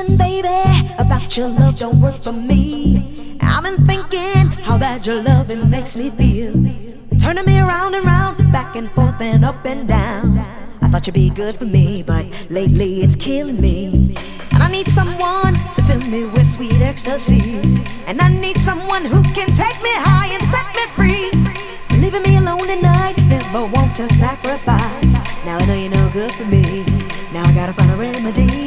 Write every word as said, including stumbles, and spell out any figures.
Something, baby, about your love don't work for me. I've been thinking how bad your loving makes me feel. Turning me around and round, back and forth and up and down. I thought you'd be good for me, but lately it's killing me. And I need someone to fill me with sweet ecstasy. And I need someone who can take me high and set me free. Leaving me alone at night, never want to sacrifice. Now I know you're no good for me. Now I gotta find a remedy.